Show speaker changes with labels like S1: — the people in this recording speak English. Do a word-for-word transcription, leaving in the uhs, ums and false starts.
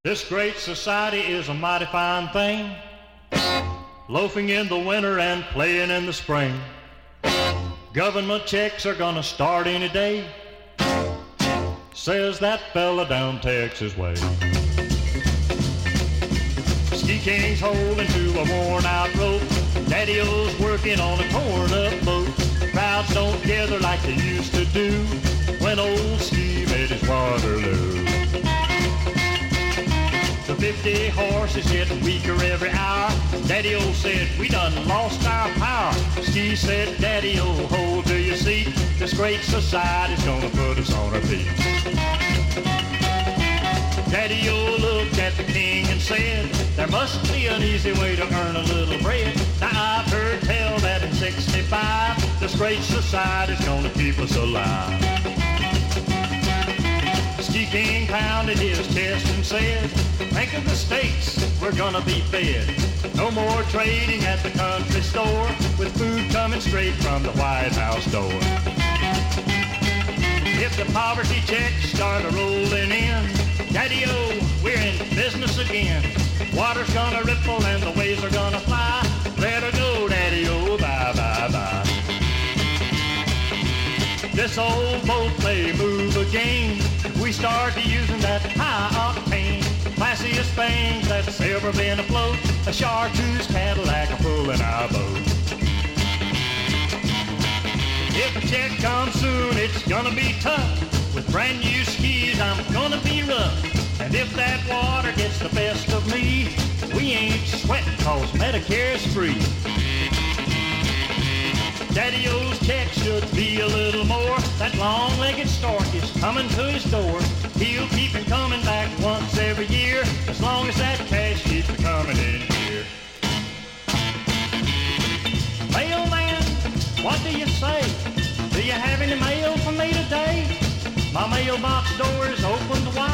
S1: This great society is a mighty fine thing, loafing in the winter and playing in the spring. Government checks are gonna start any day, says that fella down Texas way. Ski King's holding to a worn-out rope, Daddy-O's working on a torn-up boat. Crowds don't gather like they used to do when old Ski made his Waterloo. The fifty horses getting weaker every hour. Daddy-O said, we done lost our power. Ski said, Daddy-O, hold to your seat. This great society's gonna put us on our feet. Daddy-O looked at the king and said, there must be an easy way to earn a little bread. Now I've heard tell that in sixty-five, this great society's gonna keep us alive. Ski King pounded his chest and said, think of the states we're gonna be fed. No more trading at the country store, with food coming straight from the White House door. If the poverty checks start rolling in, Daddy-O, we're in business again. Water's gonna ripple and the waves are gonna fly. Let her go, Daddy-O, bye, bye, bye. This old boat may move again. We start using that high octane. Classiest things that's ever been afloat. A chartreuse Cadillac a pulling our boat. If a check comes soon, it's gonna be tough. With brand new skis, I'm gonna be rough. And if that water gets the best of me, we ain't sweating cause Medicare's free. Daddy-O's check should be a little more. That long-legged stork is coming to his door. He'll keep him coming back once every year, as long as that cash keeps coming in here. Mailman, what do you say? Do you have any mail for me today? My mailbox door is open wide.